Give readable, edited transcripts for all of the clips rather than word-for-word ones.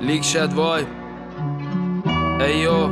لیک شد وای ایو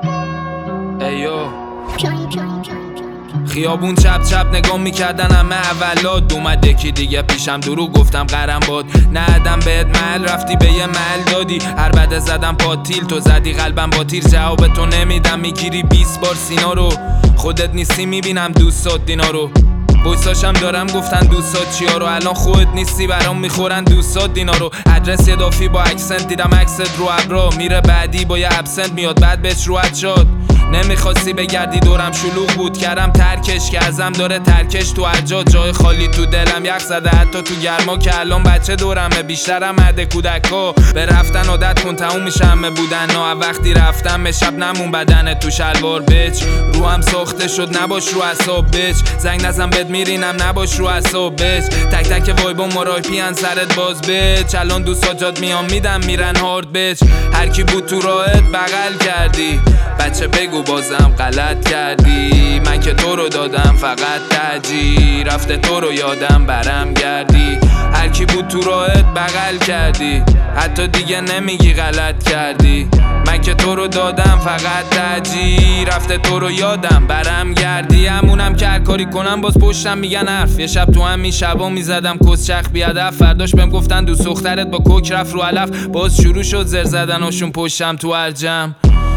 خیابون چپ چپ نگاه میکردن همه اولاد اومد یکی دیگه پیشم درو گفتم قرم باد ندم بهت محل رفتی به یه محل دادی هر بده زدم پاتیل تو زدی قلبم با تیر جواب تو نمیدم میگیری 20 بار سینا رو خودت نیستی میبینم دوستات دینا رو بویساشم دارم گفتن دوستات چیا رو الان خودت نیستی برام میخورن دوستات دینا رو ادرس یدافی با اکسنت دیدم عکست رو ابرا میره بعدی با یه ابسنت میاد بعد بهش روحت شد نمیخواستی بگردی دورم شلوغ بود کردم ترکش که ازم داره ترکش تو ارجاد جای خالی تو دلم یخ زده حتی تو گرما که الان بچه دورمه بیشترم مده کودکا به رفتن عادت کن تموم میشه همه بودن نه وقتی رفتم شب نمون بدن تو شلوار بچ روحم ساخته شد نباش رو اعصاب بچ زنگ نزن بد میرینم نباش رو اعصاب بچ تک تک وایبا مراپی ان سرت باز بچ الان دوستا جات میام میدم میرن هارد بچ هر کی بود تو راهت بغل کردی بچه بگو بازم غلط کردی من که تو رو دادم فقط ترجیح رفته تو رو یادم برم گردی هر کی بود تو راهت بغل کردی حتی دیگه نمیگی غلط کردی من که تو رو دادم فقط ترجیح رفته تو رو یادم برم گردی همونم که هر کاری کنم باز پشتم میگن حرف یه شب تو همین شبا میزدم کسچخ بیادف فرداش بهم گفتن دوست دخترت با کوک رفت رو علف باز شروع شد زر زدناشون پشتم تو ارجم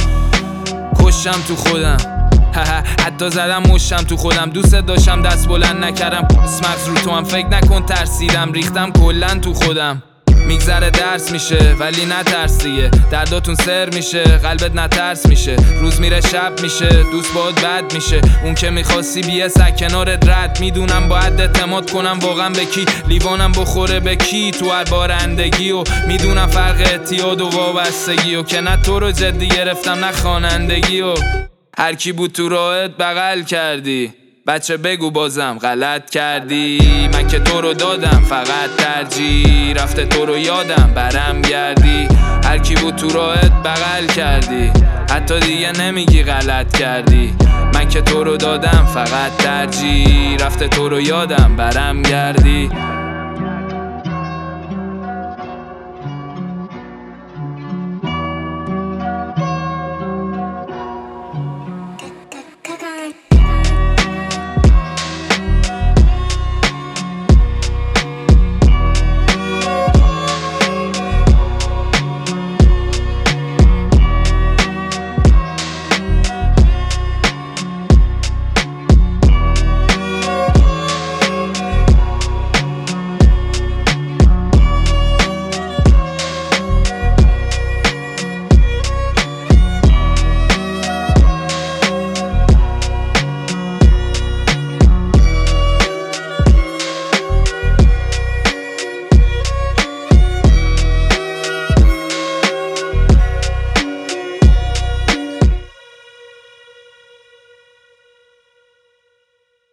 کشم تو خودم حتی زدم مشتم تو خودم دوست داشتم دست بلند نکردم مغز رو تو هم فکر نکن ترسیدم ریختم کلن تو خودم میگذره درس میشه ولی نترسیه درداتون سر میشه قلبت نترس میشه روز میره شب میشه دوست باید بد میشه اون که میخواستی بیه سک کنارت رد میدونم باید اعتماد کنم واقعا به کی لیوانم بخوره به کی تو هر بارندگی و میدونم فرق اعتیاد و وابستگی و که نه تو رو جدی گرفتم نه خوانندگی و هر کی بود تو راهت بغل کردی بچه بگو بازم غلط کردی من که تو رو دادم فقط ترجیح رفته تو رو یادم برم گردی هر کی بود تو راهت بغل کردی حتی دیگه نمیگی غلط کردی من که تو رو دادم فقط ترجیح رفته تو رو یادم برم گردی